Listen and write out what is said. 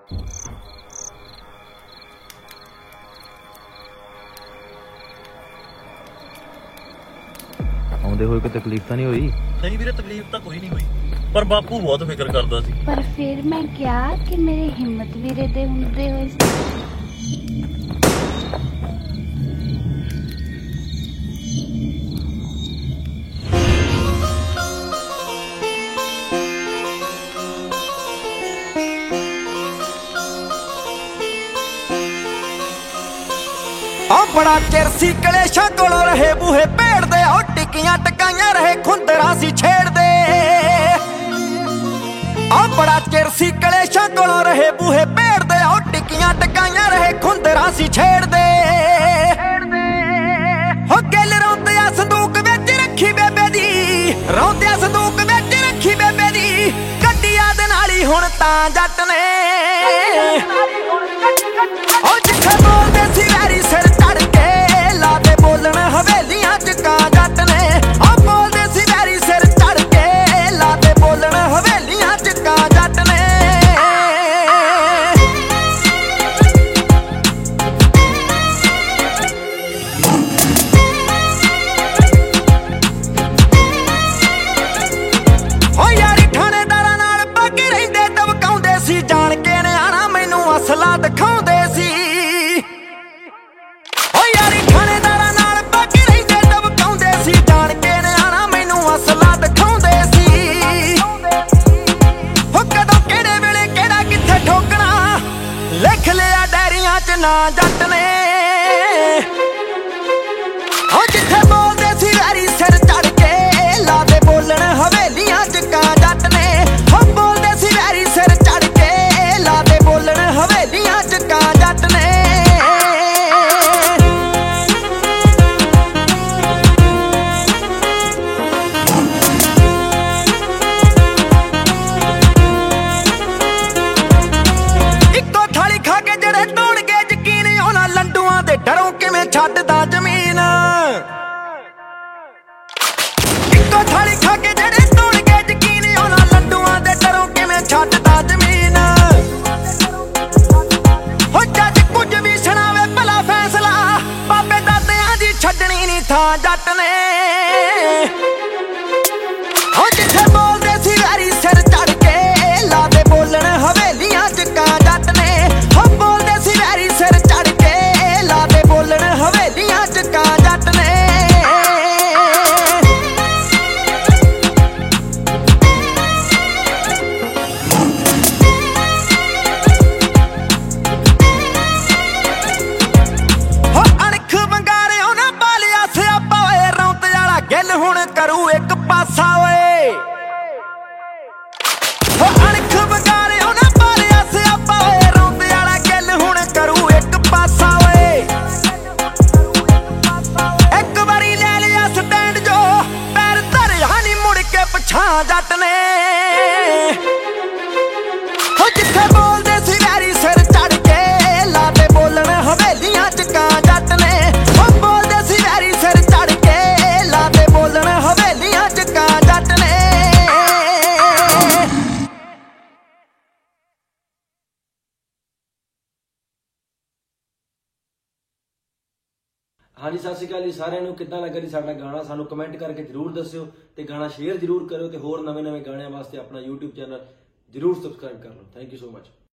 ਆਉਂਦੇ ਹੋਏ ਕੋਈ ਤਕਲੀਫ ਤਾਂ ਨਹੀਂ ਹੋਈ? ਨਹੀਂ ਵੀਰੇ, ਤਕਲੀਫ ਤਾਂ ਕੋਈ ਨਹੀਂ ਹੋਈ, ਪਰ ਬਾਪੂ ਬਹੁਤ ਫਿਕਰ ਕਰਦਾ ਸੀ। ਪਰ ਫਿਰ ਮੈਂ ਕਿਹਾ ਕਿ ਮੇਰੇ ਹਿੰਮਤ ਵੀਰੇ ਦੇ ਹੁੰਦੇ ਹੋਏ बड़ा चिर सी कलेशा कोलों रहे बूहे भेड़ दे, टिक्कियां टकाइयां रहे खुंदरा सी छेड़ दे। बड़ा चिर सी कलेशा कोलों रहे बूहे भेड़ दे, टिक्कियां टकाइयां रहे खुंदरा सी छेड़ दे। हो गिल रौंदिया संदूक विच रखी बेबे दी, रौंदिया संदूक विच रखी बेबे दी, गड्डिया दे नाल ही हुण तां जट ने। ओ जिथे बोलदे सी वैरी सिर हवेलियां च कां जट ने, बोलदे सी वैरी सिर चढ़ के लाते बोलन हवेलियां च कां जट ने। ओ यारी थानेदारां नाल बाकी रहिंदे दबकाउंदे सी, जान के निआणा मैनूं असला दिखाउंदे सी। ओ यारी थानेदारां लिख लिया डायरियां च ना जट ने। जिथे बोलदे सी वैरी सिर चढ़ के लाते बोलन हवेलियां च कां जट ने। बोलदे सी वैरी सिर चढ़ के लाते बोलन हवेलियां च कां जट ने। डरों किवें छड्डदा जमीन, इक्को थाली खा के जेड़े तोड़ के यकीन, उन्हां लड्डूआं दे डरों किवें छड्डदा जमीन। हो जज कुछ भी सुणावे भला फैसला, बाबे दादियां दी छड्डनी नहीं थां जट ने। हो जिथे बोलदे सी वैरी सिर चढ़ के लाते बोलन हवेलियां च कां जट ने। हो बोलदे सी वैरी सिर चढ़ के लाते बोलन हवेलियां च कां जट ने। हो अणख बंगारे उन्हां पालिया सियापा होए, रौंत वाला गिल हुण करू एक पासा होए। हो अणख बंगारे उन्हां पालिया सियापा होए, रौंत वाला गिल हुण करू एक पासा होए। एक बारी ले लिया स्टैंड जो पैर धरिया नी मुड़ के पछां जट ने। हो जिथे बोलदे सी वैरी सिर चढ़ के लाते बोलन हवेलियां च कां जट ने। हो बोलदे सी वैरी सिर चढ़ के लाते बोलन हवेलियां च कां जट ने। हाँ जी, सत श्री अकाल जी सारिਆਂ ਨੂੰ। ਕਿੱਦਾਂ ਲੱਗਾ ਜੀ ਸਾਡਾ ਗਾਣਾ? ਸਾਨੂੰ ਕਮੈਂਟ ਕਰਕੇ ਜਰੂਰ ਦੱਸਿਓ ਤੇ ਗਾਣਾ ਸ਼ੇਅਰ ਜਰੂਰ ਕਰਿਓ ਤੇ ਹੋਰ ਨਵੇਂ-ਨਵੇਂ ਗਾਣਿਆਂ ਵਾਸਤੇ ਆਪਣਾ YouTube ਚੈਨਲ ਜਰੂਰ ਸਬਸਕ੍ਰਾਈਬ ਕਰ ਲਓ। Thank you so much.